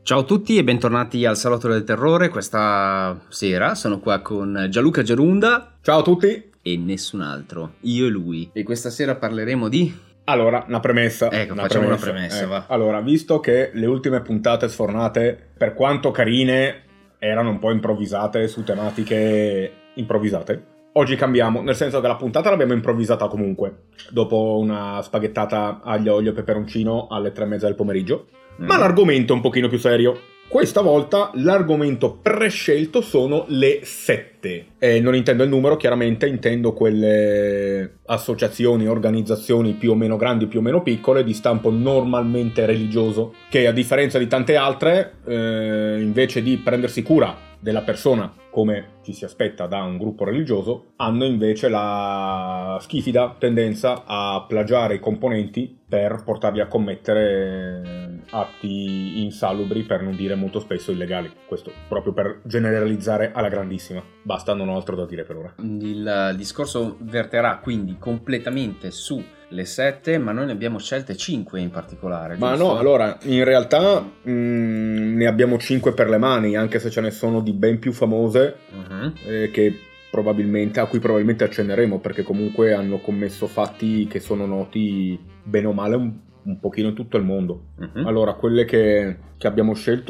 Ciao a tutti e bentornati al Salotto del Terrore. Questa sera sono qua con Gianluca Gerunda. Ciao a tutti. E nessun altro, io e lui. E questa sera parleremo di... Allora, una premessa. Facciamo una premessa, va. Allora, visto che le ultime puntate sfornate, per quanto carine, erano un po' improvvisate su tematiche improvvisate, oggi cambiamo, nel senso che la puntata l'abbiamo improvvisata comunque, dopo una spaghettata aglio, olio e peperoncino alle 3:30 del pomeriggio, ma l'argomento è un pochino più serio. Questa volta l'argomento prescelto sono le sette. E non intendo il numero, chiaramente intendo quelle associazioni, organizzazioni più o meno grandi, più o meno piccole, di stampo normalmente religioso, che a differenza di tante altre, invece di prendersi cura della persona come ci si aspetta da un gruppo religioso, hanno invece la schifida tendenza a plagiare i componenti per portarli a commettere atti insalubri, per non dire molto spesso illegali. Questo proprio per generalizzare alla grandissima. Basta, non ho altro da dire per ora. Il discorso verterà quindi completamente su le 7, ma noi ne abbiamo scelte 5 in particolare. Ma giusto? no, allora, in realtà ne abbiamo 5 per le mani, anche se ce ne sono di ben più famose, che probabilmente, a cui probabilmente accenneremo, perché comunque hanno commesso fatti che sono noti bene o male un pochino in tutto il mondo. Allora, quelle che abbiamo scelto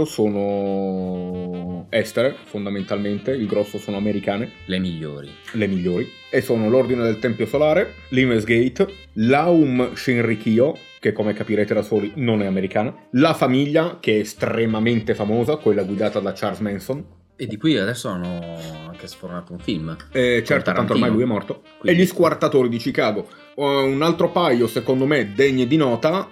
sono estere, fondamentalmente, il grosso sono americane. Le migliori. E sono l'Ordine del Tempio Solare, l'Imes Gate, l'Aum Shinrikyo, che come capirete da soli non è americana, la Famiglia, che è estremamente famosa, quella guidata da Charles Manson. E di cui adesso hanno anche sfornato un film. Certo, tanto ormai lui è morto. Quindi... E gli Squartatori di Chicago. Un altro paio, secondo me, degni di nota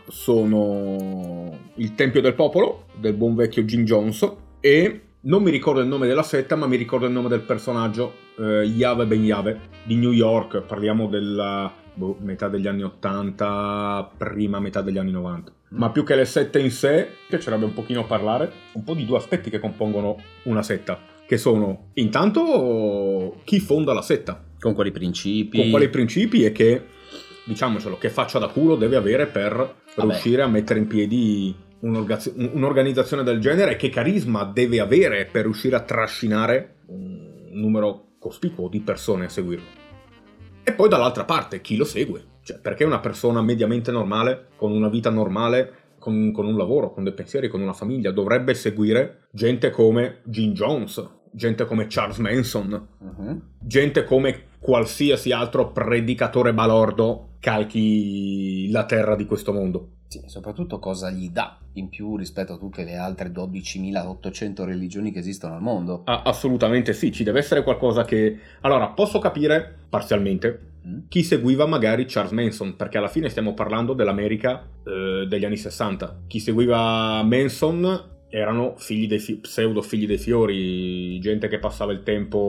sono il Tempio del Popolo, del buon vecchio Jim Jones, e non mi ricordo il nome della setta, ma mi ricordo il nome del personaggio, Yahweh Ben Yahweh, di New York. Parliamo della metà degli anni 80, prima metà degli anni 90. Ma più che le sette in sé, piacerebbe un pochino parlare un po' di due aspetti che compongono una setta, che sono intanto chi fonda la setta, con quali principi e che, diciamocelo, che faccia da culo deve avere per riuscire a mettere in piedi un'organizzazione del genere, e che carisma deve avere per riuscire a trascinare un numero cospicuo di persone a seguirlo. E poi dall'altra parte chi lo segue. Cioè, perché una persona mediamente normale, con una vita normale, con un lavoro, con dei pensieri, con una famiglia, dovrebbe seguire gente come Jim Jones, gente come Charles Manson, gente come qualsiasi altro predicatore balordo calchi la terra di questo mondo? Sì, soprattutto cosa gli dà in più rispetto a tutte le altre 12.800 religioni che esistono al mondo? Assolutamente sì, ci deve essere qualcosa che... Allora, posso capire parzialmente chi seguiva magari Charles Manson, perché alla fine stiamo parlando dell'America degli anni 60. Chi seguiva Manson erano pseudo figli dei fiori, gente che passava il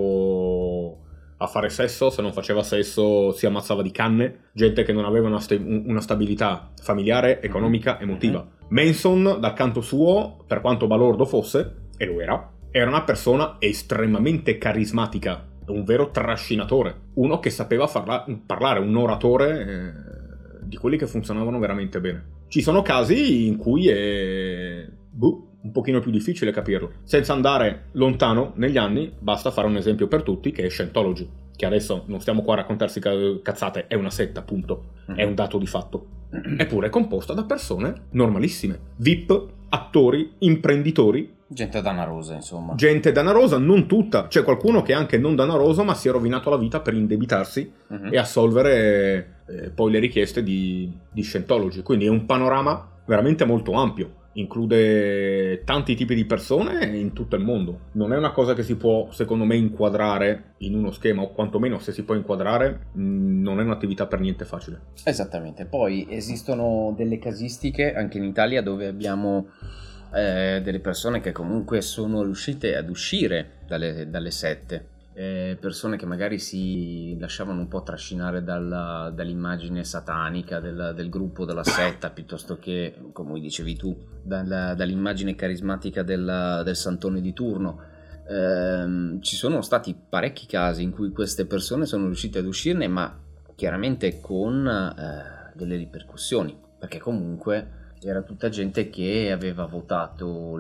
tempo a fare sesso, se non faceva sesso si ammazzava di canne, gente che non aveva una stabilità familiare, economica, emotiva. Manson, dal canto suo, per quanto balordo fosse, e lo era una persona estremamente carismatica, un vero trascinatore, uno che sapeva parlare, un oratore di quelli che funzionavano veramente bene. Ci sono casi in cui è un pochino più difficile capirlo. Senza andare lontano negli anni, basta fare un esempio per tutti, che è Scientology, che adesso non stiamo qua a raccontarsi cazzate, è una setta, appunto, è un dato di fatto. Eppure è composta da persone normalissime, VIP, attori, imprenditori. Gente danarosa, insomma. Gente danarosa, non tutta. C'è qualcuno che è anche non danaroso, ma si è rovinato la vita per indebitarsi e assolvere poi le richieste di Scientology. Quindi è un panorama veramente molto ampio. Include tanti tipi di persone in tutto il mondo. Non è una cosa che si può, secondo me, inquadrare in uno schema, o quantomeno se si può inquadrare, non è un'attività per niente facile. Esattamente. Poi esistono delle casistiche anche in Italia dove abbiamo delle persone che comunque sono riuscite ad uscire dalle sette. Persone che magari si lasciavano un po' trascinare dall'immagine satanica del gruppo, della setta, piuttosto che, come dicevi tu, dall'immagine carismatica del santone di turno. Ci sono stati parecchi casi in cui queste persone sono riuscite ad uscirne, ma chiaramente con delle ripercussioni, perché comunque era tutta gente che aveva votato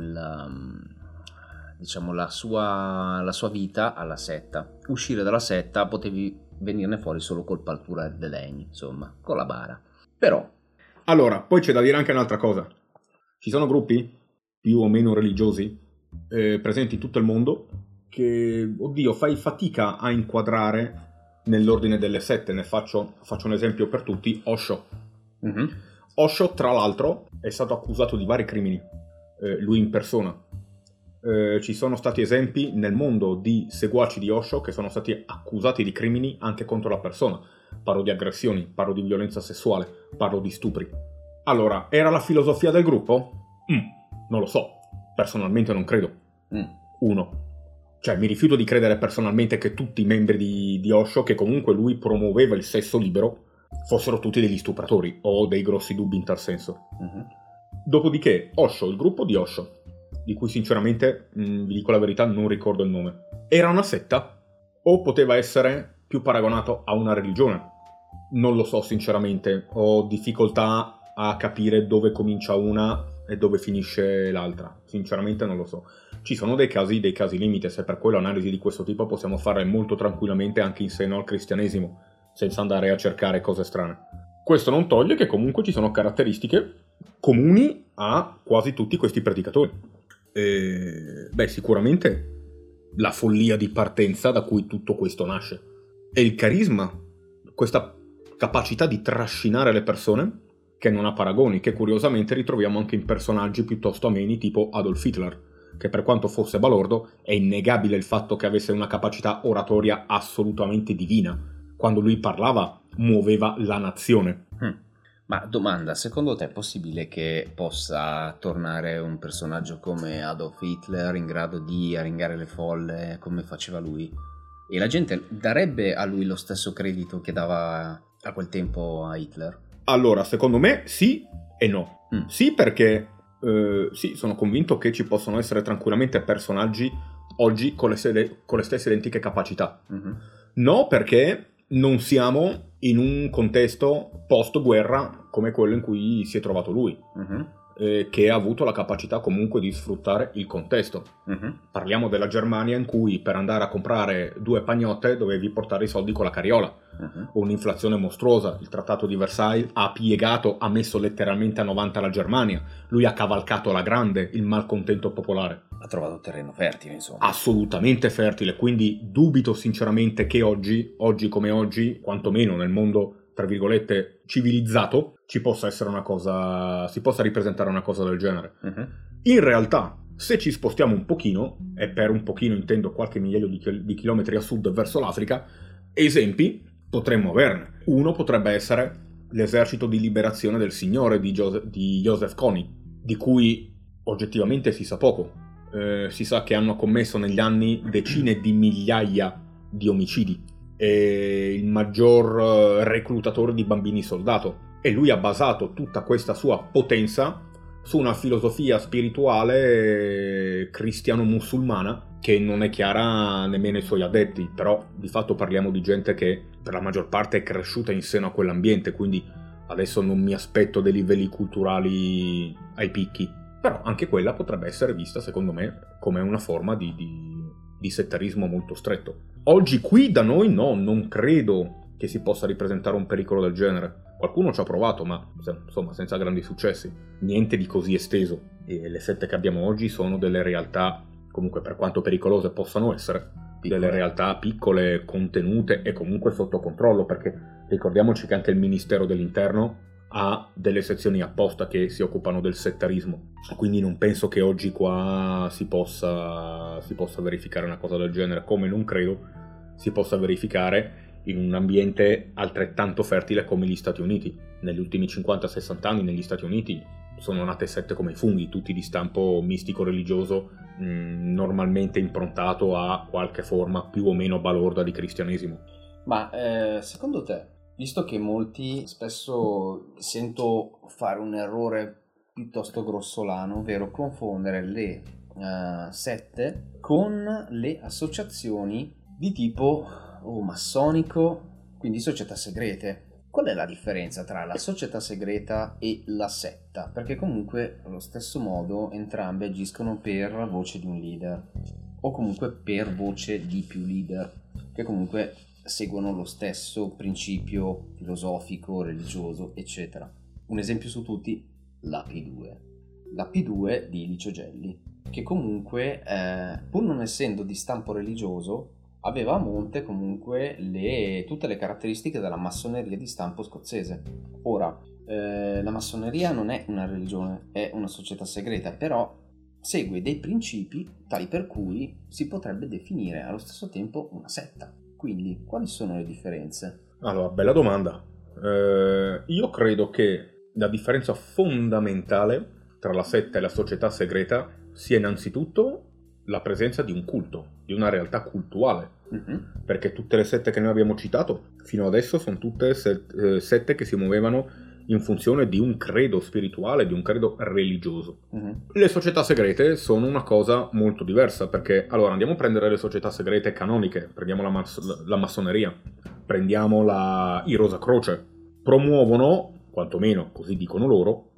diciamo la sua vita alla setta. Uscire dalla setta potevi venirne fuori solo col paltura de legni, insomma, con la bara. Però allora, poi c'è da dire anche un'altra cosa. Ci sono gruppi più o meno religiosi presenti in tutto il mondo che, oddio, fai fatica a inquadrare nell'ordine delle sette. Ne faccio un esempio per tutti: Osho. Mm-hmm. Osho, tra l'altro, è stato accusato di vari crimini, lui in persona. Ci sono stati esempi nel mondo di seguaci di Osho che sono stati accusati di crimini anche contro la persona. Parlo di aggressioni, parlo di violenza sessuale, parlo di stupri. Allora, era la filosofia del gruppo? Non lo so, personalmente non credo. Uno, cioè mi rifiuto di credere personalmente che tutti i membri di Osho, che comunque lui promuoveva il sesso libero, fossero tutti degli stupratori. Ho dei grossi dubbi in tal senso. Dopodiché, Osho, il gruppo di Osho, di cui sinceramente, vi dico la verità, non ricordo il nome, era una setta o poteva essere più paragonato a una religione? Non lo so sinceramente, ho difficoltà a capire dove comincia una e dove finisce l'altra, sinceramente non lo so. Ci sono dei casi limite, se per quello analisi di questo tipo possiamo fare molto tranquillamente anche in seno al cristianesimo, senza andare a cercare cose strane. Questo non toglie che comunque ci sono caratteristiche comuni a quasi tutti questi predicatori. Sicuramente la follia di partenza da cui tutto questo nasce. E il carisma, questa capacità di trascinare le persone, che non ha paragoni, che curiosamente ritroviamo anche in personaggi piuttosto ameni tipo Adolf Hitler, che per quanto fosse balordo è innegabile il fatto che avesse una capacità oratoria assolutamente divina. Quando lui parlava muoveva la nazione. Ma domanda, secondo te è possibile che possa tornare un personaggio come Adolf Hitler in grado di arringare le folle come faceva lui? E la gente darebbe a lui lo stesso credito che dava a quel tempo a Hitler? Allora, secondo me sì e no. Sì, perché sì, sono convinto che ci possono essere tranquillamente personaggi oggi con le stesse identiche capacità. No, perché non siamo in un contesto post-guerra come quello in cui si è trovato lui, che ha avuto la capacità comunque di sfruttare il contesto. Parliamo della Germania in cui per andare a comprare 2 pagnotte dovevi portare i soldi con la carriola. Un'inflazione mostruosa. Il trattato di Versailles ha messo letteralmente a 90 la Germania. Lui ha cavalcato alla grande il malcontento popolare. Ha trovato terreno fertile, insomma. Assolutamente fertile, quindi dubito sinceramente che oggi come oggi, quantomeno nel mondo, tra virgolette, civilizzato, si possa ripresentare una cosa del genere. In realtà, se ci spostiamo un pochino, e per un pochino intendo qualche migliaio di chilometri a sud verso l'Africa, esempi potremmo averne. Uno potrebbe essere l'esercito di liberazione del Signore di Joseph Kony, di cui oggettivamente si sa poco. Si sa che hanno commesso negli anni decine di migliaia di omicidi. È il maggior reclutatore di bambini soldato. E lui ha basato tutta questa sua potenza su una filosofia spirituale cristiano-musulmana che non è chiara nemmeno ai suoi adepti, però di fatto parliamo di gente che per la maggior parte è cresciuta in seno a quell'ambiente, quindi adesso non mi aspetto dei livelli culturali ai picchi, però anche quella potrebbe essere vista secondo me come una forma di settarismo molto stretto. Oggi qui da noi no, non credo che si possa ripresentare un pericolo del genere. Qualcuno ci ha provato, ma insomma senza grandi successi. Niente di così esteso. E le sette che abbiamo oggi sono delle realtà, comunque per quanto pericolose possano essere, delle realtà piccole, contenute e comunque sotto controllo, perché ricordiamoci che anche il Ministero dell'Interno ha delle sezioni apposta che si occupano del settarismo. Quindi non penso che oggi qua si possa verificare una cosa del genere, come non credo si possa verificare in un ambiente altrettanto fertile come gli Stati Uniti. Negli ultimi 50-60 anni negli Stati Uniti sono nate sette come i funghi, tutti di stampo mistico-religioso, normalmente improntato a qualche forma più o meno balorda di cristianesimo. Ma secondo te, visto che molti spesso sento fare un errore piuttosto grossolano, ovvero confondere le sette con le associazioni di tipo massonico, quindi società segrete. Qual è la differenza tra la società segreta e la setta? Perché comunque allo stesso modo entrambe agiscono per voce di un leader o comunque per voce di più leader, che comunque seguono lo stesso principio filosofico, religioso, eccetera. Un esempio su tutti, la P2. La P2 di Licio Gelli, che comunque, pur non essendo di stampo religioso, aveva a monte comunque tutte le caratteristiche della massoneria di stampo scozzese. Ora, la massoneria non è una religione, è una società segreta, però segue dei principi tali per cui si potrebbe definire allo stesso tempo una setta. Quindi, quali sono le differenze? Allora, bella domanda. Io credo che la differenza fondamentale tra la setta e la società segreta sia innanzitutto la presenza di un culto, di una realtà cultuale. Perché tutte le sette che noi abbiamo citato fino adesso sono tutte sette che si muovevano in funzione di un credo spirituale, di un credo religioso. Le società segrete sono una cosa molto diversa, perché allora andiamo a prendere le società segrete canoniche, prendiamo la massoneria, prendiamo i Rosa Croce, promuovono, quantomeno così dicono loro,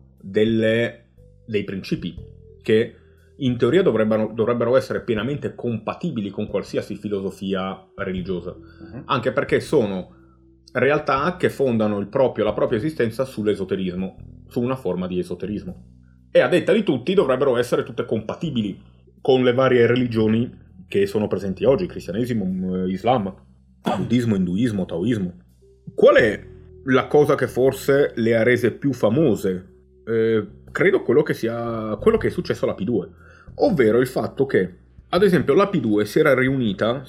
dei principi che in teoria dovrebbero essere pienamente compatibili con qualsiasi filosofia religiosa, anche perché sono realtà che fondano la propria esistenza sull'esoterismo, su una forma di esoterismo. E a detta di tutti dovrebbero essere tutte compatibili con le varie religioni che sono presenti oggi, cristianesimo, islam, buddismo, induismo, taoismo. Qual è la cosa che forse le ha rese più famose? Credo quello che è successo alla P2, ovvero il fatto che, ad esempio, la P2 si era riunita,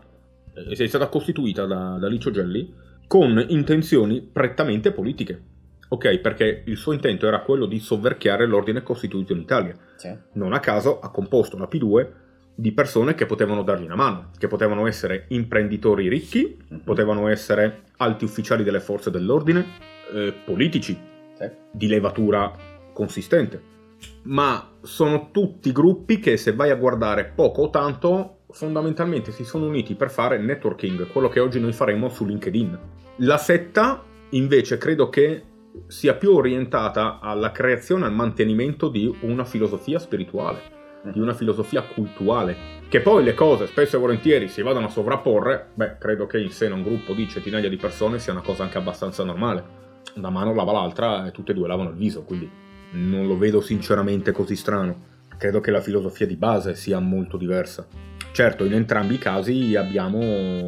è stata costituita da Licio Gelli con intenzioni prettamente politiche, ok? Perché il suo intento era quello di soverchiare l'ordine costituito in Italia. Sì. Non a caso ha composto la P2 di persone che potevano dargli una mano, che potevano essere imprenditori ricchi, potevano essere alti ufficiali delle forze dell'ordine, politici, di levatura consistente. Ma sono tutti gruppi che, se vai a guardare poco o tanto, fondamentalmente si sono uniti per fare networking, quello che oggi noi faremo su LinkedIn. La setta invece credo che sia più orientata alla creazione e al mantenimento di una filosofia spirituale, di una filosofia cultuale. Che poi le cose spesso e volentieri si vadano a sovrapporre, credo che in seno a un gruppo di centinaia di persone sia una cosa anche abbastanza normale. Una mano lava l'altra e tutte e due lavano il viso, quindi non lo vedo sinceramente così strano. Credo che la filosofia di base sia molto diversa. Certo, in entrambi i casi abbiamo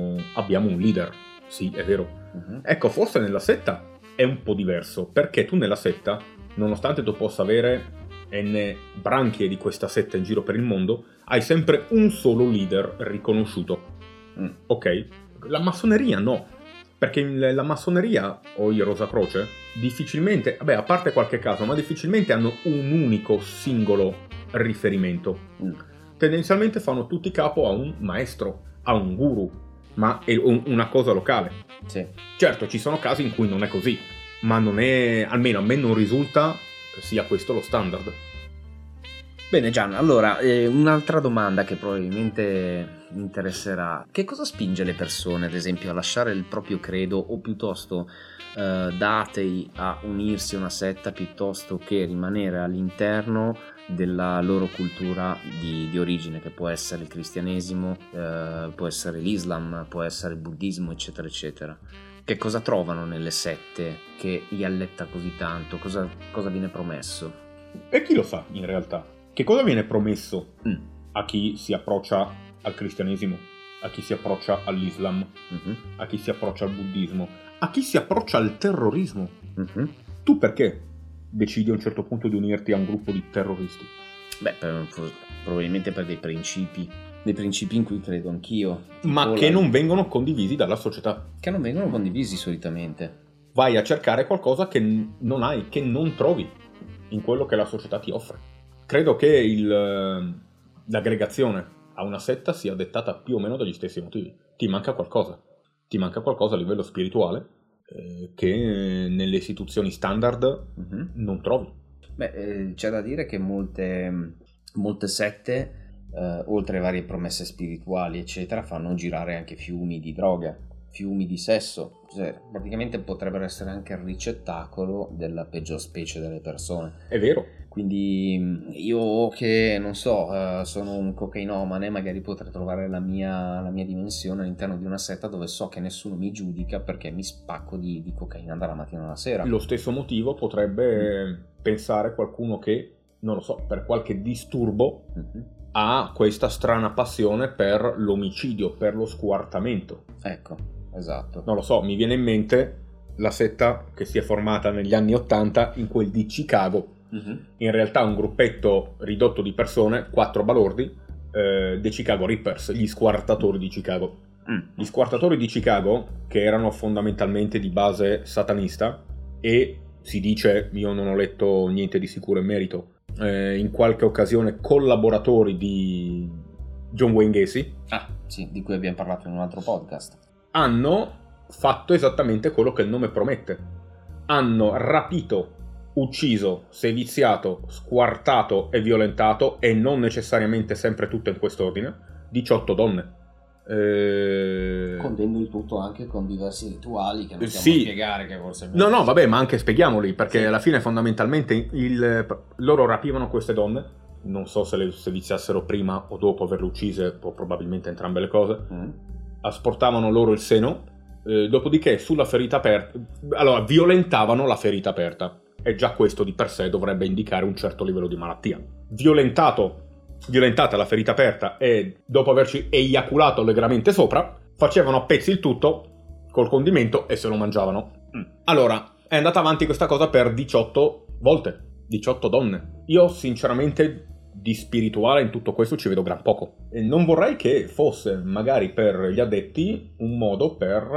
un leader, sì, è vero. Ecco, forse nella setta è un po' diverso, perché tu nella setta, nonostante tu possa avere n branchie di questa setta in giro per il mondo, hai sempre un solo leader riconosciuto. Ok? La massoneria no. Perché la massoneria o i Rosa Croce difficilmente, a parte qualche caso, ma difficilmente hanno un unico singolo riferimento. Tendenzialmente fanno tutti capo a un maestro, a un guru, ma è una cosa locale. Sì. Certo, ci sono casi in cui non è così, ma non è, almeno a me non risulta sia questo lo standard. Bene Gian, allora un'altra domanda che probabilmente interesserà: che cosa spinge le persone ad esempio a lasciare il proprio credo, o piuttosto da atei a unirsi a una setta piuttosto che rimanere all'interno della loro cultura di origine, che può essere il cristianesimo, può essere l'Islam, può essere il buddismo, eccetera eccetera? Che cosa trovano nelle sette che li alletta così tanto? Cosa viene promesso? E chi lo sa in realtà? Che cosa viene promesso a chi si approccia al cristianesimo, a chi si approccia all'Islam, a chi si approccia al buddismo, a chi si approccia al terrorismo? Tu perché decidi a un certo punto di unirti a un gruppo di terroristi? Probabilmente per dei principi in cui credo anch'io. Ma che non vengono condivisi dalla società. Che non vengono condivisi solitamente. Vai a cercare qualcosa che non hai, che non trovi in quello che la società ti offre. Credo che l'aggregazione a una setta sia dettata più o meno dagli stessi motivi. Ti manca qualcosa a livello spirituale che nelle istituzioni standard non trovi. C'è da dire che molte sette, oltre a varie promesse spirituali eccetera, fanno girare anche fiumi di droga. fiumi di sesso, cioè, praticamente potrebbero essere anche il ricettacolo della peggior specie delle persone. È vero. Quindi io che non so, sono un cocainomane, magari potrei trovare la mia dimensione all'interno di una setta dove so che nessuno mi giudica perché mi spacco di cocaina dalla mattina alla sera. Lo stesso motivo potrebbe pensare qualcuno che, non lo so, per qualche disturbo ha questa strana passione per l'omicidio, per lo squartamento. Ecco, esatto. Non lo so, mi viene in mente la setta che si è formata negli anni '80 in quel di Chicago. In realtà un gruppetto ridotto di persone, 4 balordi, dei Chicago Rippers, gli squartatori di Chicago. Gli squartatori di Chicago, che erano fondamentalmente di base satanista e si dice, io non ho letto niente di sicuro in merito, in qualche occasione collaboratori di John Wayne Gacy. Sì, di cui abbiamo parlato in un altro podcast. Hanno fatto esattamente quello che il nome promette. Hanno rapito, ucciso, seviziato, squartato e violentato, e non necessariamente sempre tutte in quest'ordine, 18 donne. Condendo il tutto anche con diversi rituali che non stiamo a spiegare, che forse no, vabbè, ma anche spieghiamoli, perché alla fine fondamentalmente loro rapivano queste donne, non so se le seviziassero prima o dopo averle uccise, o probabilmente entrambe le cose, asportavano loro il seno, dopodiché sulla ferita aperta, allora violentavano la ferita aperta, e già questo di per sé dovrebbe indicare un certo livello di malattia. Violentata la ferita aperta e dopo averci eiaculato allegramente sopra, facevano a pezzi il tutto col condimento e se lo mangiavano. Allora, è andata avanti questa cosa per 18 volte, 18 donne. Io sinceramente di spirituale in tutto questo ci vedo gran poco, e non vorrei che fosse magari per gli addetti un modo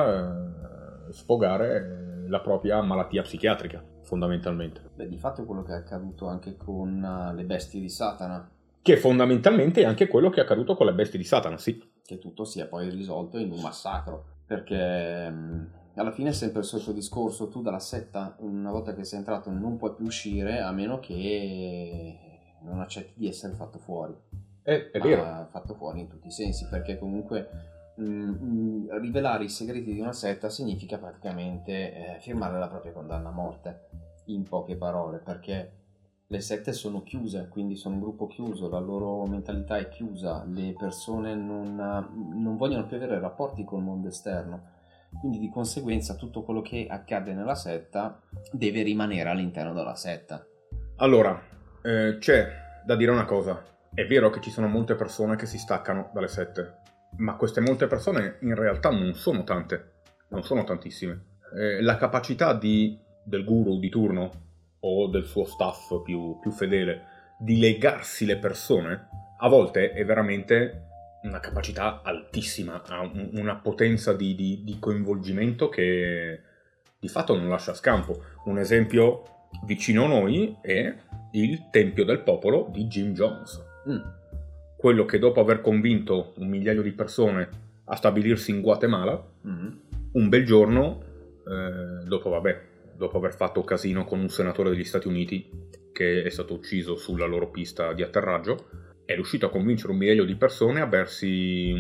per sfogare la propria malattia psichiatrica, fondamentalmente. Beh, di fatto è quello che è accaduto anche con le bestie di Satana. Che fondamentalmente è anche quello che è accaduto con le bestie di Satana, sì. Che tutto sia poi risolto in un massacro. Perché alla fine è sempre il solito discorso, tu dalla setta, una volta che sei entrato, non puoi più uscire a meno che non accetti di essere fatto fuori. È vero. Fatto fuori in tutti i sensi, perché comunque rivelare i segreti di una setta significa praticamente firmare la propria condanna a morte, in poche parole, perché le sette sono chiuse, quindi sono un gruppo chiuso, la loro mentalità è chiusa, le persone non vogliono più avere rapporti col mondo esterno, quindi di conseguenza tutto quello che accade nella setta deve rimanere all'interno della setta. Allora, c'è da dire una cosa. È vero che ci sono molte persone che si staccano dalle sette, ma queste molte persone in realtà non sono tante, non sono tantissime. La capacità del guru di turno o del suo staff più fedele di legarsi le persone a volte è veramente una capacità altissima, ha una potenza di coinvolgimento che di fatto non lascia scampo. Un esempio vicino a noi è il Tempio del Popolo di Jim Jones, quello che dopo aver convinto 1 migliaio di persone a stabilirsi in Guatemala, un bel giorno, dopo aver fatto casino con un senatore degli Stati Uniti che è stato ucciso sulla loro pista di atterraggio, è riuscito a convincere 1 migliaio di persone a bersi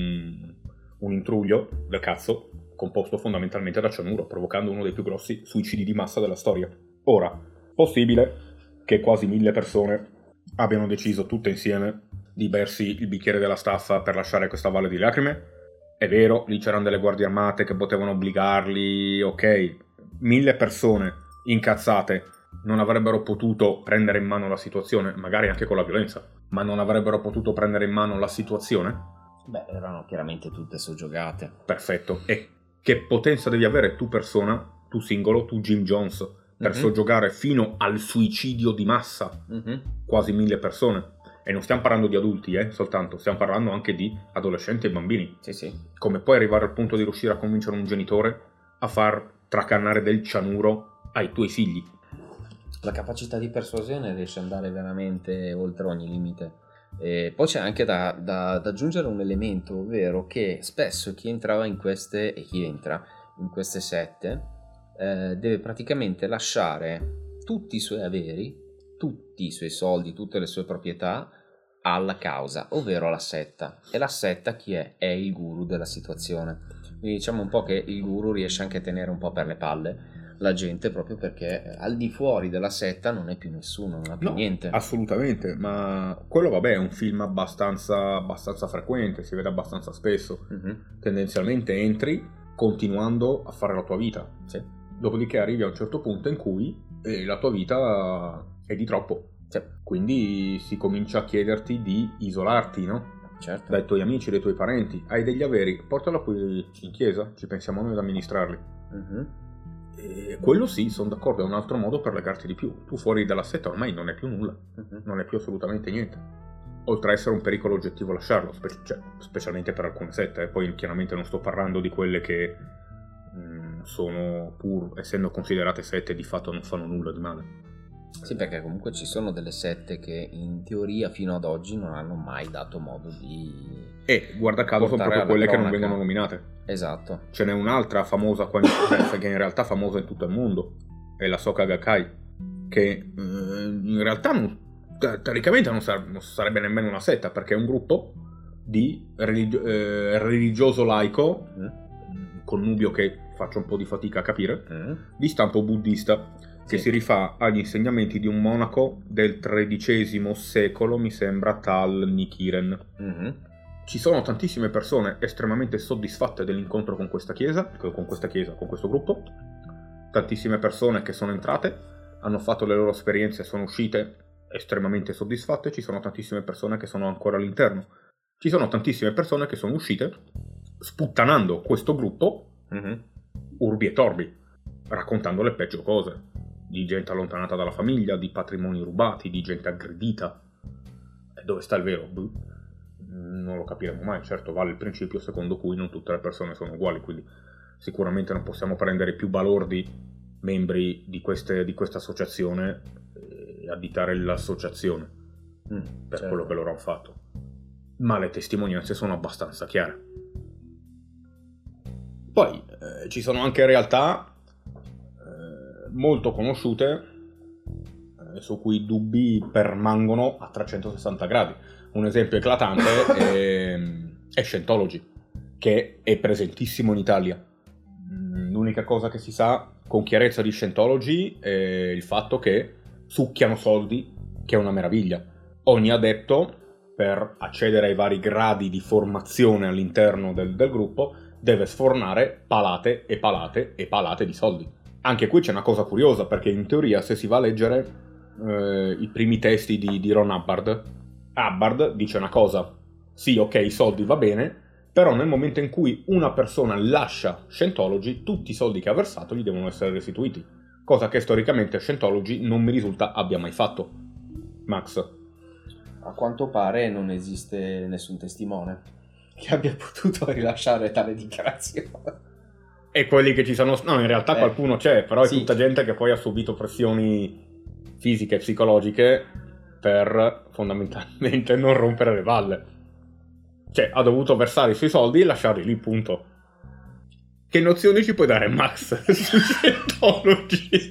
un intruglio del cazzo composto fondamentalmente da cianuro, provocando uno dei più grossi suicidi di massa della storia. Ora, possibile che quasi 1000 persone abbiano deciso tutte insieme di bersi il bicchiere della staffa per lasciare questa valle di lacrime? È vero, lì c'erano delle guardie armate che potevano obbligarli, ok. 1000 persone incazzate non avrebbero potuto prendere in mano la situazione, magari anche con la violenza, ma non avrebbero potuto prendere in mano la situazione? Beh, erano chiaramente tutte soggiogate. Perfetto. E che potenza devi avere tu persona, tu singolo, tu Jim Jones, per soggiogare fino al suicidio di massa quasi 1000 persone? E non stiamo parlando di adulti, soltanto, stiamo parlando anche di adolescenti e bambini. Sì. Come puoi arrivare al punto di riuscire a convincere un genitore a far tracannare del cianuro ai tuoi figli? La capacità di persuasione riesce ad andare veramente oltre ogni limite. E poi c'è anche da aggiungere un elemento, ovvero che spesso chi entra in queste sette deve praticamente lasciare tutti i suoi averi, tutti i suoi soldi, tutte le sue proprietà alla causa, ovvero alla setta. E la setta chi è? È il guru della situazione. Quindi diciamo un po' che il guru riesce anche a tenere un po' per le palle la gente, proprio perché al di fuori della setta non è più nessuno, non ha più niente. Assolutamente, ma quello vabbè è un film abbastanza frequente, si vede abbastanza spesso. Tendenzialmente entri continuando a fare la tua vita. Sì. Dopodiché arrivi a un certo punto in cui la tua vita è di troppo. Quindi si comincia a chiederti di isolarti, no? Certo. Dai tuoi amici, dai tuoi parenti. Hai degli averi, portalo qui in chiesa, ci pensiamo noi ad amministrarli. E quello sì, sono d'accordo, è un altro modo per legarti di più. Tu fuori dalla setta ormai non è più nulla, non è più assolutamente niente. Oltre a essere un pericolo oggettivo lasciarlo, specialmente per alcune sette. Poi chiaramente non sto parlando di quelle che sono, pur essendo considerate sette, di fatto non fanno nulla di male. Sì, perché comunque ci sono delle sette che in teoria fino ad oggi non hanno mai dato modo di... E guarda caso sono proprio quelle che non vengono nominate. Esatto. Ce n'è un'altra famosa che in realtà è famosa in tutto il mondo, è la Soka Gakkai, che in realtà teoricamente non sarebbe nemmeno una setta, perché è un gruppo di religioso laico, connubio che faccio un po' di fatica a capire, di stampo buddista, che si rifà agli insegnamenti di un monaco del XIII secolo, mi sembra, tal Nichiren. Ci sono tantissime persone estremamente soddisfatte dell'incontro con questa chiesa, con questo gruppo. Tantissime persone che sono entrate, hanno fatto le loro esperienze e sono uscite estremamente soddisfatte. Ci sono tantissime persone che sono ancora all'interno. Ci sono tantissime persone che sono uscite sputtanando questo gruppo urbi e torbi, raccontando le peggio cose. Di gente allontanata dalla famiglia, di patrimoni rubati, di gente aggredita. E dove sta il vero? Non lo capiremo mai. Certo, vale il principio secondo cui non tutte le persone sono uguali, quindi sicuramente non possiamo prendere più balordi membri di questa associazione e additare l'associazione per quello che loro hanno fatto. Ma le testimonianze sono abbastanza chiare. Poi ci sono anche realtà molto conosciute su cui dubbi permangono a 360 gradi. Un esempio eclatante è Scientology, che è presentissimo in Italia. L'unica cosa che si sa con chiarezza di Scientology è il fatto che succhiano soldi, che è una meraviglia. Ogni adepto, per accedere ai vari gradi di formazione all'interno del gruppo, deve sfornare palate e palate e palate di soldi. Anche qui c'è una cosa curiosa, perché in teoria se si va a leggere i primi testi di Ron Hubbard dice una cosa: sì, ok, i soldi va bene, però nel momento in cui una persona lascia Scientology, tutti i soldi che ha versato gli devono essere restituiti, cosa che storicamente Scientology non mi risulta abbia mai fatto. Max? A quanto pare non esiste nessun testimone che abbia potuto rilasciare tale dichiarazione. E quelli che ci sono... No, in realtà qualcuno c'è, però è tutta gente che poi ha subito pressioni fisiche e psicologiche per fondamentalmente non rompere le balle. Cioè, ha dovuto versare i suoi soldi e lasciarli lì, punto. Che nozioni ci puoi dare, Max, su Scientology?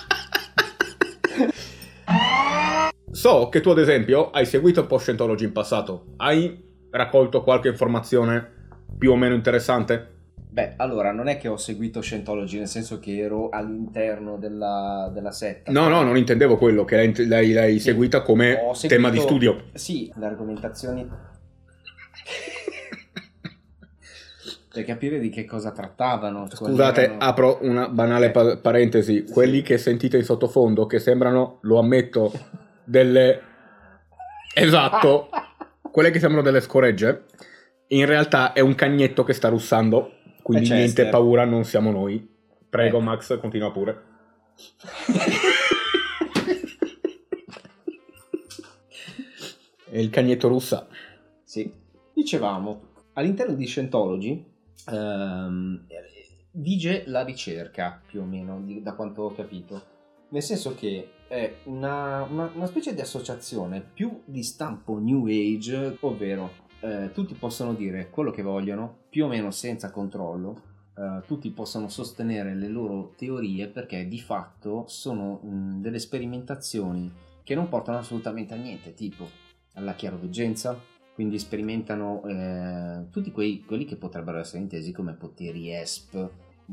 So che tu, ad esempio, hai seguito un po' Scientology in passato. Hai raccolto qualche informazione più o meno interessante? Beh, allora, non è che ho seguito Scientology, nel senso che ero all'interno della setta. No, non intendevo quello, che l'hai seguita come tema di studio. Sì, le argomentazioni... per capire di che cosa trattavano. Scusate, apro una banale parentesi. Quelli che sentite in sottofondo, che sembrano, lo ammetto, delle... Esatto, quelle che sembrano delle scoregge, in realtà è un cagnetto che sta russando. Quindi niente paura, non siamo noi. Prego, Max, continua pure. E il cagnetto russa. Sì. Dicevamo, all'interno di Scientology vige la ricerca, più o meno, da quanto ho capito. Nel senso che è una specie di associazione più di stampo New Age, ovvero... tutti possono dire quello che vogliono, più o meno senza controllo, tutti possono sostenere le loro teorie, perché di fatto sono delle sperimentazioni che non portano assolutamente a niente, tipo alla chiaroveggenza, quindi sperimentano tutti quelli che potrebbero essere intesi come poteri ESP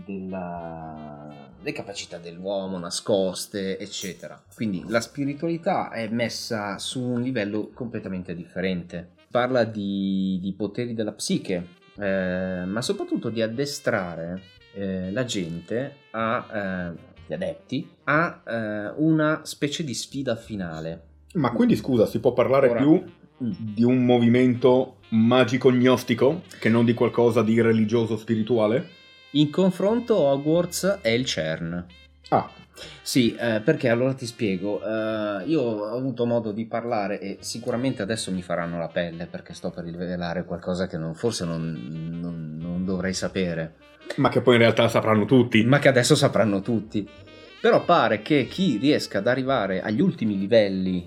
delle capacità dell'uomo nascoste, eccetera. Quindi la spiritualità è messa su un livello completamente differente. Parla di poteri della psiche, ma soprattutto di addestrare la gente, gli adepti, a una specie di sfida finale. Ma quindi scusa, si può parlare più di un movimento magico-gnostico che non di qualcosa di religioso spirituale? In confronto Hogwarts è il CERN. Ah. Sì, perché allora ti spiego. Io ho avuto modo di parlare e sicuramente adesso mi faranno la pelle perché sto per rivelare qualcosa che forse non dovrei sapere. Ma che poi in realtà sapranno tutti. Ma che adesso sapranno tutti. Però pare che chi riesca ad arrivare agli ultimi livelli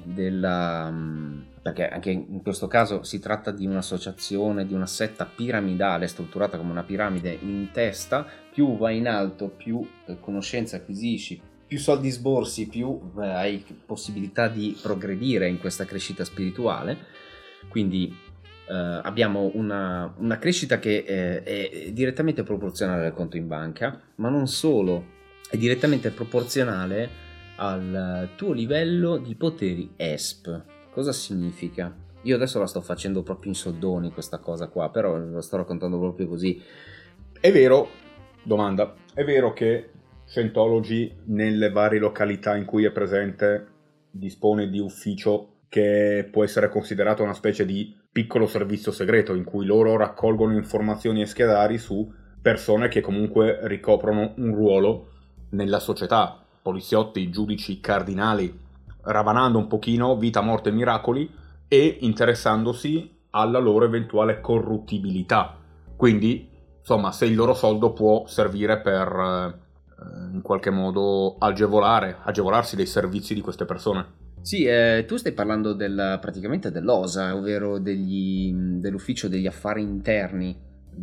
perché anche in questo caso si tratta di un'associazione, di una setta piramidale strutturata come una piramide in testa, più vai in alto, più conoscenze acquisisci, più soldi sborsi, più hai possibilità di progredire in questa crescita spirituale. Quindi abbiamo una crescita che è direttamente proporzionale al conto in banca, ma non solo, è direttamente proporzionale al tuo livello di poteri ESP. Cosa significa? Io adesso la sto facendo proprio in soldoni questa cosa qua, però lo sto raccontando proprio così. È vero, domanda, è vero che Scientology nelle varie località in cui è presente dispone di ufficio che può essere considerato una specie di piccolo servizio segreto in cui loro raccolgono informazioni e schedari su persone che comunque ricoprono un ruolo nella società, poliziotti, giudici, cardinali, ravanando un pochino vita, morte e miracoli e interessandosi alla loro eventuale corruttibilità. Quindi, insomma, se il loro soldo può servire per in qualche modo agevolarsi dei servizi di queste persone. Sì, tu stai parlando praticamente dell'OSA, ovvero dell'ufficio degli affari interni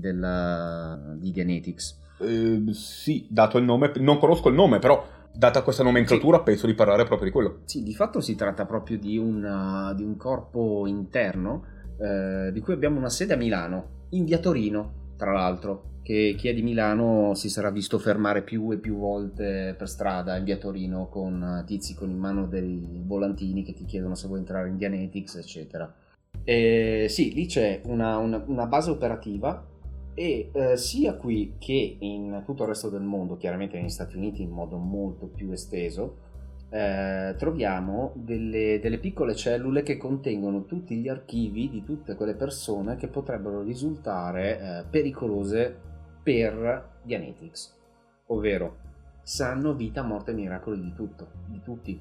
di Dianetics. Sì, dato il nome, non conosco il nome, però data questa nomenclatura sì, penso di parlare proprio di quello. Sì, di fatto si tratta proprio di un corpo interno di cui abbiamo una sede a Milano, in via Torino, tra l'altro, che chi è di Milano si sarà visto fermare più e più volte per strada in via Torino con tizi con in mano dei volantini che ti chiedono se vuoi entrare in Dianetics, eccetera. Sì, lì c'è una base operativa e sia qui che in tutto il resto del mondo, chiaramente negli Stati Uniti in modo molto più esteso, troviamo delle piccole cellule che contengono tutti gli archivi di tutte quelle persone che potrebbero risultare pericolose per Dianetics, ovvero sanno vita, morte e miracoli di tutti.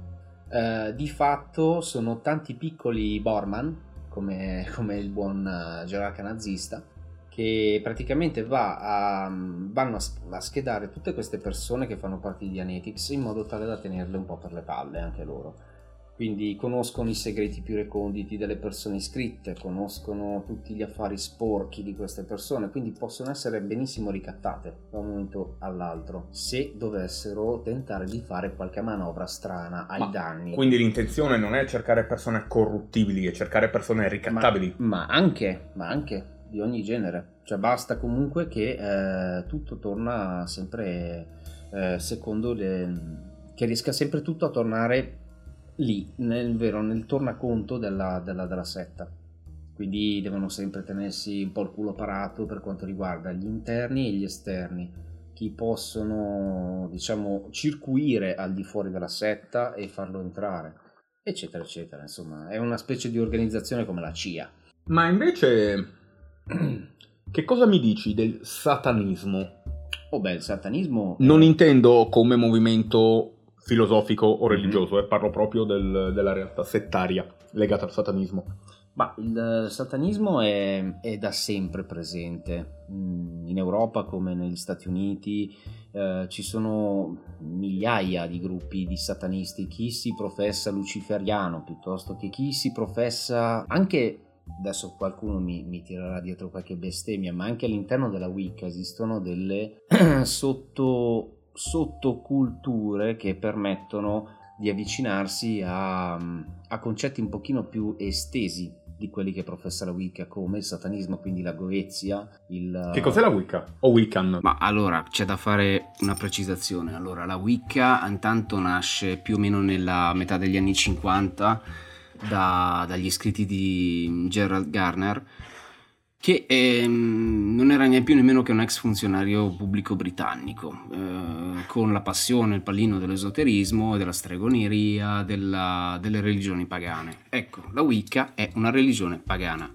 Di fatto sono tanti piccoli Borman, come il buon gerarca nazista, che praticamente vanno a schedare tutte queste persone che fanno parte di Dianetics in modo tale da tenerle un po' per le palle anche loro. Quindi conoscono i segreti più reconditi delle persone iscritte, conoscono tutti gli affari sporchi di queste persone, quindi possono essere benissimo ricattate da un momento all'altro se dovessero tentare di fare qualche manovra strana ai danni. Quindi l'intenzione non è cercare persone corruttibili, è cercare persone ricattabili. Ma anche di ogni genere, cioè basta comunque che tutto torna sempre secondo che riesca sempre tutto a tornare lì, nel tornaconto della setta. Quindi devono sempre tenersi un po' il culo parato per quanto riguarda gli interni e gli esterni, chi possono, diciamo, circuire al di fuori della setta e farlo entrare, eccetera eccetera. Insomma, è una specie di organizzazione come la CIA. Ma invece che cosa mi dici del satanismo? Oh beh, il satanismo non intendo come movimento filosofico o religioso, parlo proprio della realtà settaria legata al satanismo. Ma il satanismo è da sempre presente in Europa come negli Stati Uniti. Ci sono migliaia di gruppi di satanisti, chi si professa luciferiano piuttosto che chi si professa anche, adesso qualcuno mi tirerà dietro qualche bestemmia, ma anche all'interno della Wicca esistono delle sottoculture che permettono di avvicinarsi a concetti un pochino più estesi di quelli che professa la Wicca, come il satanismo, quindi la Goetzia, Che cos'è la Wicca? O Wiccan? Ma allora, c'è da fare una precisazione. Allora, la Wicca intanto nasce più o meno nella metà degli anni 50 dagli scritti di Gerald Garner, che non era neanche più nemmeno che un ex funzionario pubblico britannico, con la passione, il pallino dell'esoterismo e della stregoneria, delle religioni pagane. Ecco, la Wicca è una religione pagana.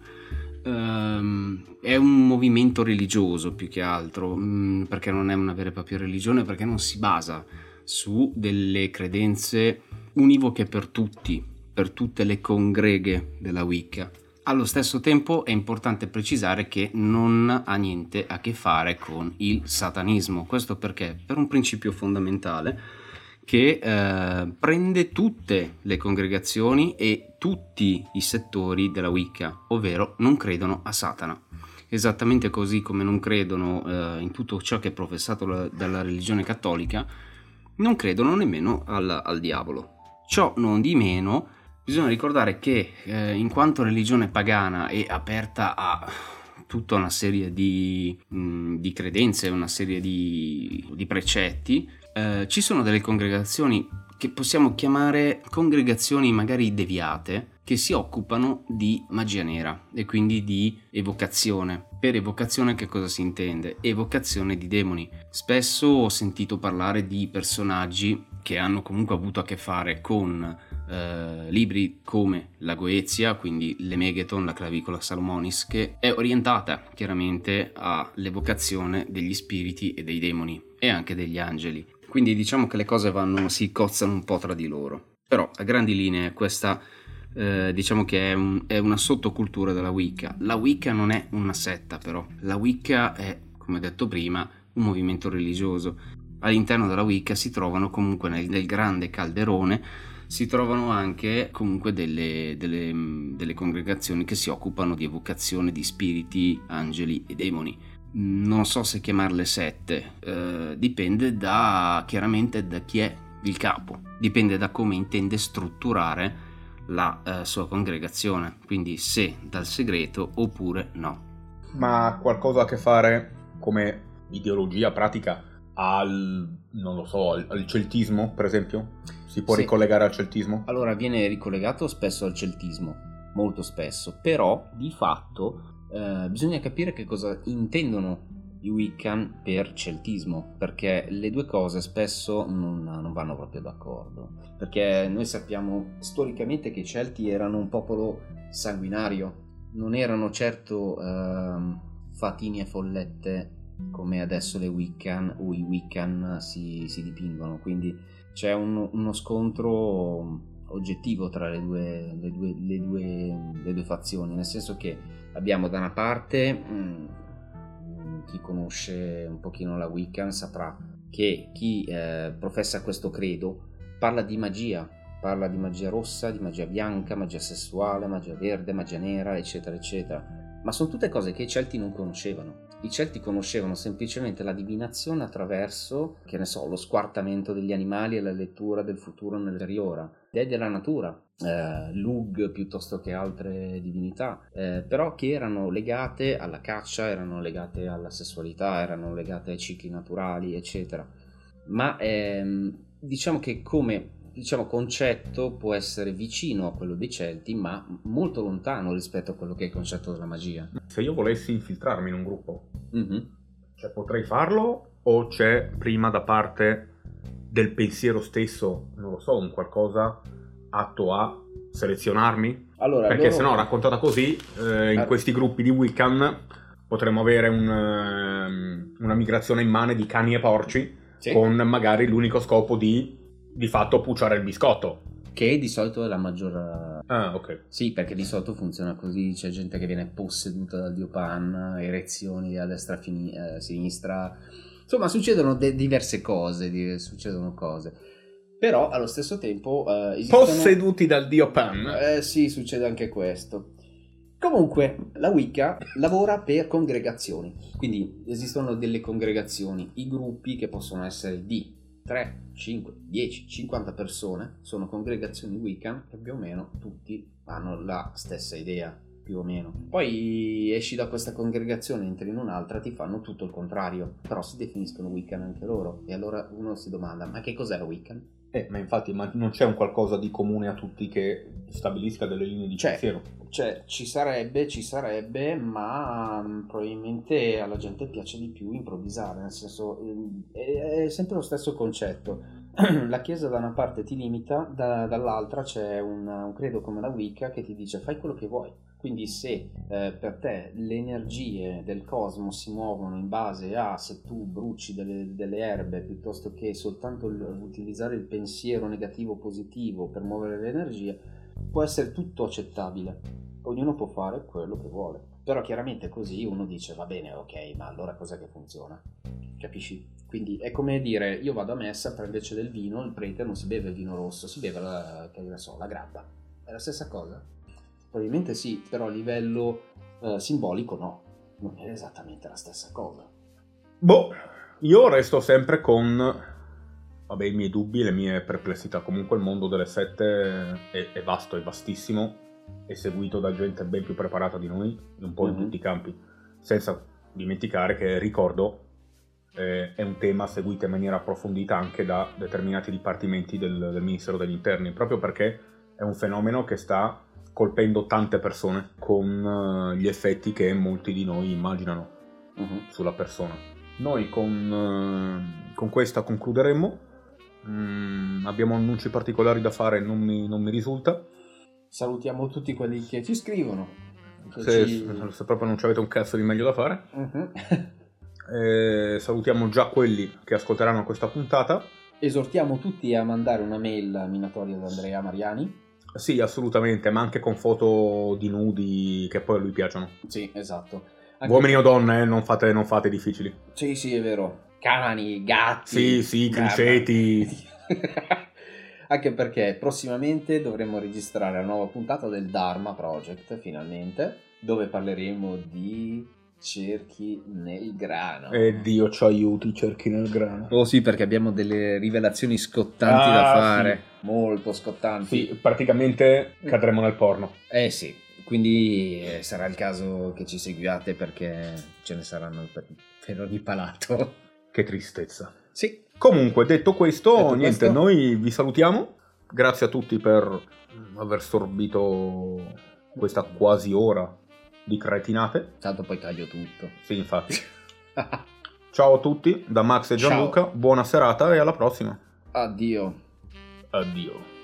È un movimento religioso più che altro, perché non è una vera e propria religione, perché non si basa su delle credenze univoche per tutti, per tutte le congreghe della Wicca. Allo stesso tempo è importante precisare che non ha niente a che fare con il satanismo. Questo perché? Per un principio fondamentale che prende tutte le congregazioni e tutti i settori della Wicca, ovvero non credono a Satana. Esattamente così come non credono in tutto ciò che è professato dalla religione cattolica, non credono nemmeno al diavolo. Ciò non di meno, bisogna ricordare che in quanto religione pagana e aperta a tutta una serie di credenze, una serie di precetti, ci sono delle congregazioni che possiamo chiamare congregazioni magari deviate, che si occupano di magia nera e quindi di evocazione. Per evocazione che cosa si intende? Evocazione di demoni. Spesso ho sentito parlare di personaggi che hanno comunque avuto a che fare con libri come la Goetzia, quindi l'Emegeton, la Clavicola Salomonis, che è orientata chiaramente all'evocazione degli spiriti e dei demoni e anche degli angeli. Quindi diciamo che le cose si cozzano un po' tra di loro. Però a grandi linee questa diciamo che è una sottocultura della Wicca. La Wicca non è una setta, però la Wicca è, come detto prima, un movimento religioso. All'interno della Wicca si trovano comunque nel grande calderone, si trovano anche comunque delle congregazioni che si occupano di evocazione di spiriti, angeli e demoni. Non so se chiamarle sette, dipende chiaramente da chi è il capo, dipende da come intende strutturare la sua congregazione, quindi se dal segreto oppure no. Ma ha qualcosa a che fare come ideologia pratica non lo so, al celtismo, per esempio? Si può ricollegare al celtismo? Allora, viene ricollegato spesso al celtismo, molto spesso, però di fatto bisogna capire che cosa intendono i Wiccan per celtismo, perché le due cose spesso non vanno proprio d'accordo, perché noi sappiamo storicamente che i Celti erano un popolo sanguinario, non erano certo fatini e follette come adesso le Wiccan o i Wiccan si dipingono, quindi c'è uno scontro oggettivo tra le due fazioni, nel senso che abbiamo da una parte chi conosce un pochino la Wiccan saprà che chi professa questo credo parla di magia rossa, di magia bianca, magia sessuale, magia verde, magia nera, eccetera eccetera, ma sono tutte cose che i Celti non conoscevano. I Celti conoscevano semplicemente la divinazione attraverso, che ne so, lo squartamento degli animali e la lettura del futuro nell'eriora, dei della natura, Lug piuttosto che altre divinità, però che erano legate alla caccia, erano legate alla sessualità, erano legate ai cicli naturali, eccetera. Ma diciamo che come concetto può essere vicino a quello dei Celti, ma molto lontano rispetto a quello che è il concetto della magia. Se io volessi infiltrarmi in un gruppo, cioè potrei farlo, o c'è prima da parte del pensiero stesso, non lo so, un qualcosa atto a selezionarmi? Allora, perché se no, raccontata così, in questi gruppi di Wiccan potremmo avere una migrazione immane di cani e porci, sì, con magari l'unico scopo di fatto pucciare il biscotto, che di solito è la maggior... ok. Sì, perché di solito funziona così, c'è gente che viene posseduta dal dio Pan, erezioni a destra a sinistra, insomma succedono diverse cose, succedono cose, però allo stesso tempo posseduti dal dio Pan. Sì, succede anche questo. Comunque la Wicca lavora per congregazioni, quindi esistono delle congregazioni, i gruppi che possono essere di 3, 5, 10, 50 persone, sono congregazioni Wiccan che più o meno tutti hanno la stessa idea. più o meno. Poi esci da questa congregazione, entri in un'altra, ti fanno tutto il contrario, però si definiscono Wiccan anche loro, e allora uno si domanda, ma che cos'è Wiccan? Ma infatti, ma non c'è un qualcosa di comune a tutti che stabilisca delle linee di pensiero? Cioè, ci sarebbe, ma probabilmente alla gente piace di più improvvisare, nel senso, è sempre lo stesso concetto. La Chiesa da una parte ti limita, dall'altra c'è un credo come la Wicca che ti dice fai quello che vuoi. Quindi se per te le energie del cosmo si muovono in base a se tu bruci delle erbe piuttosto che soltanto utilizzare il pensiero negativo o positivo per muovere le energie, può essere tutto accettabile. Ognuno può fare quello che vuole. Però chiaramente così uno dice va bene, ok, ma allora cos'è che funziona? Capisci? Quindi è come dire io vado a messa, però invece del vino il prete non si beve il vino rosso, si beve la grappa. È la stessa cosa? Probabilmente sì, però a livello simbolico no, non è esattamente la stessa cosa. Io resto sempre con i miei dubbi, le mie perplessità. Comunque il mondo delle sette è vasto, è vastissimo, è seguito da gente ben più preparata di noi in un po' in tutti i campi, senza dimenticare che, ricordo, è un tema seguito in maniera approfondita anche da determinati dipartimenti del Ministero degli Interni, proprio perché è un fenomeno che sta colpendo tante persone con gli effetti che molti di noi immaginano sulla persona. Noi con questa concluderemmo. Abbiamo annunci particolari da fare, non mi risulta. Salutiamo tutti quelli che ci scrivono. Se proprio non ci avete un cazzo di meglio da fare. Salutiamo già quelli che ascolteranno questa puntata. Esortiamo tutti a mandare una mail minatoria ad Andrea Mariani. Sì, assolutamente, ma anche con foto di nudi che poi a lui piacciono. Sì, esatto. Uomini o donne, non fate difficili. Sì, è vero. Cani, gatti. Sì, criceti. Anche perché prossimamente dovremo registrare la nuova puntata del Dharma Project, finalmente, dove parleremo di cerchi nel grano. E Dio ci aiuti, cerchi nel grano. Oh sì, perché abbiamo delle rivelazioni scottanti da fare. Sì. Molto scottanti. Sì, praticamente cadremo nel porno. Sì, quindi sarà il caso che ci seguiate perché ce ne saranno per ogni palato. Che tristezza. Sì. Comunque, detto questo, noi vi salutiamo. Grazie a tutti per aver sorbito questa quasi ora di cretinate. Tanto poi taglio tutto. Sì, infatti. Ciao a tutti, da Max e Gianluca. Ciao. Buona serata e alla prossima. Addio. Addio.